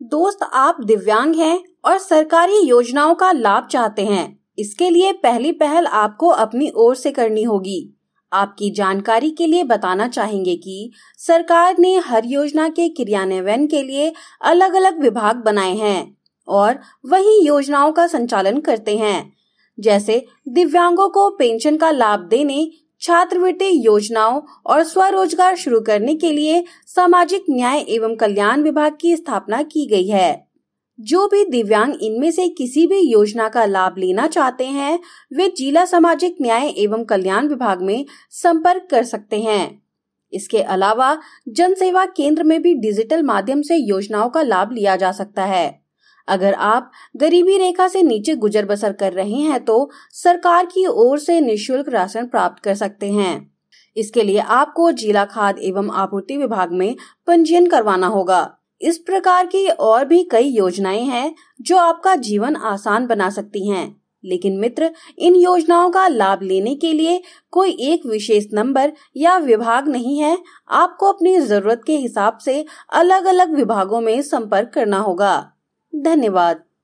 दोस्त, आप दिव्यांग हैं और सरकारी योजनाओं का लाभ चाहते हैं। इसके लिए पहली पहल आपको अपनी ओर से करनी होगी। आपकी जानकारी के लिए बताना चाहेंगे कि सरकार ने हर योजना के क्रियान्वयन के लिए अलग अलग विभाग बनाए हैं और वही योजनाओं का संचालन करते हैं। जैसे दिव्यांगों को पेंशन का लाभ देने, छात्रवृत्ति योजनाओं और स्वरोजगार शुरू करने के लिए सामाजिक न्याय एवं कल्याण विभाग की स्थापना की गई है। जो भी दिव्यांग इनमें से किसी भी योजना का लाभ लेना चाहते हैं, वे जिला सामाजिक न्याय एवं कल्याण विभाग में संपर्क कर सकते हैं। इसके अलावा जन सेवा केंद्र में भी डिजिटल माध्यम से योजनाओं का लाभ लिया जा सकता है। अगर आप गरीबी रेखा से नीचे गुजर बसर कर रहे हैं तो सरकार की ओर से निःशुल्क राशन प्राप्त कर सकते हैं। इसके लिए आपको जिला खाद्य एवं आपूर्ति विभाग में पंजीयन करवाना होगा। इस प्रकार की और भी कई योजनाएं हैं जो आपका जीवन आसान बना सकती हैं। लेकिन मित्र, इन योजनाओं का लाभ लेने के लिए कोई एक विशेष नंबर या विभाग नहीं है। आपको अपनी जरूरत के हिसाब से अलग अलग विभागों में संपर्क करना होगा। धन्यवाद।